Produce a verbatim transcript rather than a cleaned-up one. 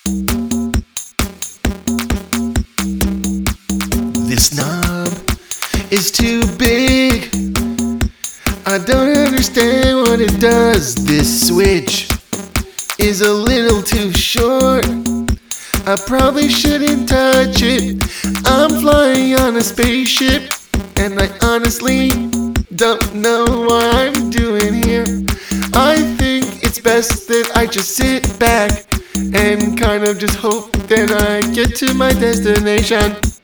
This knob is too big. I don't understand what it does. This switch is a little too short. I probably shouldn't touch it. I'm flying on a spaceship, and I honestly don't know what I'm doing here. I think it's best that I just sit back and kind of just hope that I get to my destination.